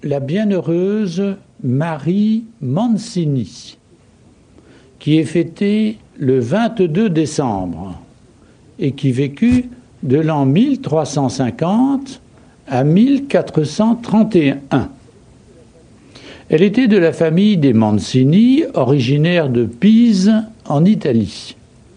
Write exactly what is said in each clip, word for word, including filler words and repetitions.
la bienheureuse Marie Mancini, qui est fêtée le vingt-deux décembre et qui vécut de l'an mille trois cent cinquante à mille quatre cent trente et un. Elle était de la famille des Mancini, originaire de Pise, en Italie.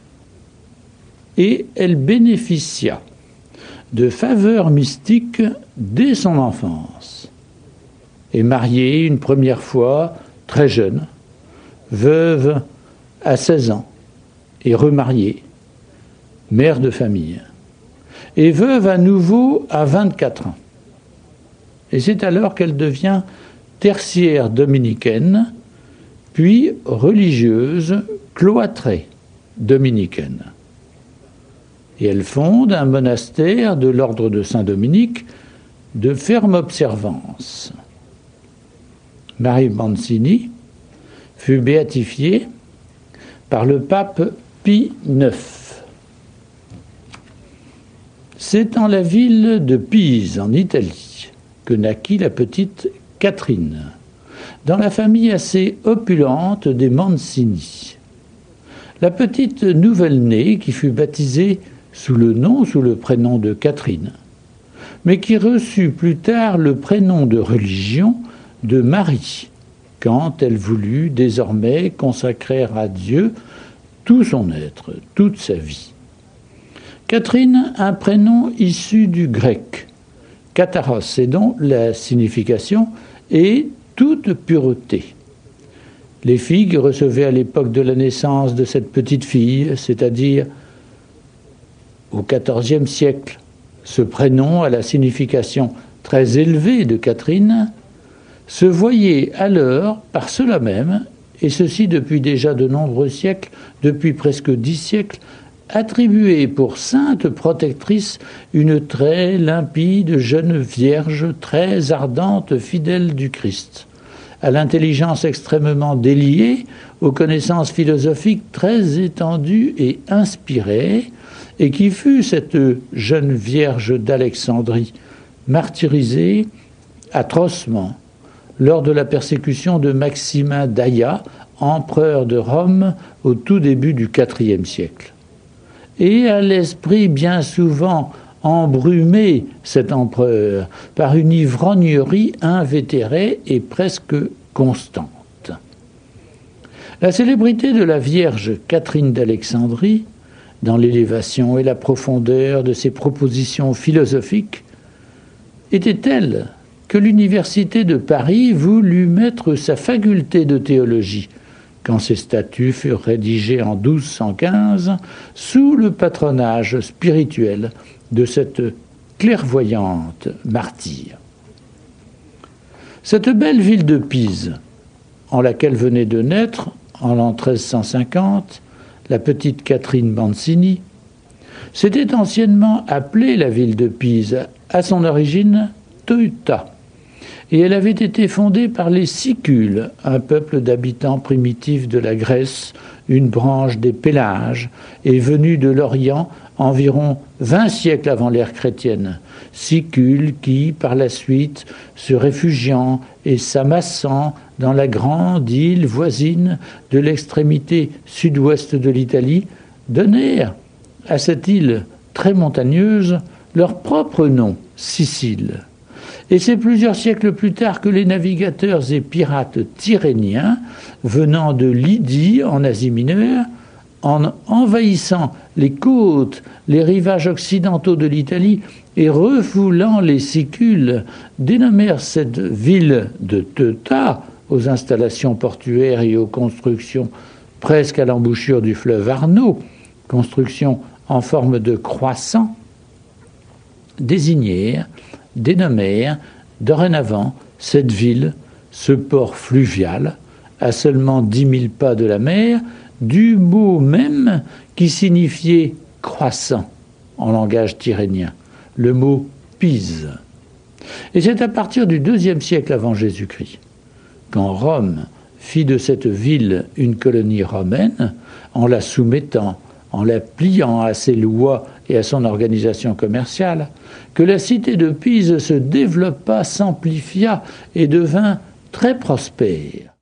Et elle bénéficia de faveurs mystiques dès son enfance. Est mariée une première fois, très jeune, veuve à seize ans, et remariée, mère de famille, et veuve à nouveau à vingt-quatre ans. Et c'est alors qu'elle devient tertiaire dominicaine, puis religieuse cloîtrée dominicaine. Et elle fonde un monastère de l'ordre de Saint-Dominique de ferme observance. Marie Mancini fut béatifiée par le pape Pie neuf. C'est en la ville de Pise, en Italie, que naquit la petite Catherine, dans la famille assez opulente des Mancini. La petite nouvelle-née qui fut baptisée sous le nom, sous le prénom de Catherine, mais qui reçut plus tard le prénom de religion de Marie, quand elle voulut désormais consacrer à Dieu tout son être, toute sa vie. Catherine, un prénom issu du grec, katharos, et dont la signification est toute pureté. Les filles recevaient à l'époque de la naissance de cette petite fille, c'est-à-dire au quatorzième siècle, ce prénom à la signification très élevée de Catherine, se voyaient alors par cela même, et ceci depuis déjà de nombreux siècles, depuis presque dix siècles, attribuer pour sainte protectrice une très limpide jeune vierge, très ardente, fidèle du Christ, à l'intelligence extrêmement déliée, aux connaissances philosophiques très étendues et inspirées, et qui fut cette jeune vierge d'Alexandrie, martyrisée atrocement lors de la persécution de Maximin d'Aia, empereur de Rome au tout début du quatrième siècle. Et à l'esprit bien souvent embrumé, cet empereur, par une ivrognerie invétérée et presque constante. La célébrité de la Vierge Catherine d'Alexandrie, dans l'élévation et la profondeur de ses propositions philosophiques, était telle que l'université de Paris voulut mettre sa faculté de théologie, quand ses statuts furent rédigés en douze cent quinze, sous le patronage spirituel de cette clairvoyante martyre. Cette belle ville de Pise, en laquelle venait de naître, en l'an treize cent cinquante, la petite Catherine Mancini, s'était anciennement appelée la ville de Pise, à son origine Teuta, et elle avait été fondée par les Sicules, un peuple d'habitants primitifs de la Grèce, une branche des Pélasges, et venue de l'Orient environ vingt siècles avant l'ère chrétienne. Sicules qui, par la suite, se réfugiant et s'amassant dans la grande île voisine de l'extrémité sud-ouest de l'Italie, donnèrent à cette île très montagneuse leur propre nom, Sicile. Et c'est plusieurs siècles plus tard que les navigateurs et pirates tyréniens, venant de Lydie en Asie mineure, en envahissant les côtes, les rivages occidentaux de l'Italie et refoulant les Sicules, dénommèrent cette ville de Teuta, aux installations portuaires et aux constructions presque à l'embouchure du fleuve Arno, constructions en forme de croissant, désignèrent, dénommèrent dorénavant cette ville, ce port fluvial, à seulement dix mille pas de la mer, du mot même qui signifiait croissant en langage tyrénien, le mot Pise. Et c'est à partir du deuxième siècle avant Jésus-Christ, quand Rome fit de cette ville une colonie romaine, en la soumettant, en la pliant à ses lois et à son organisation commerciale, que la cité de Pise se développa, s'amplifia et devint très prospère.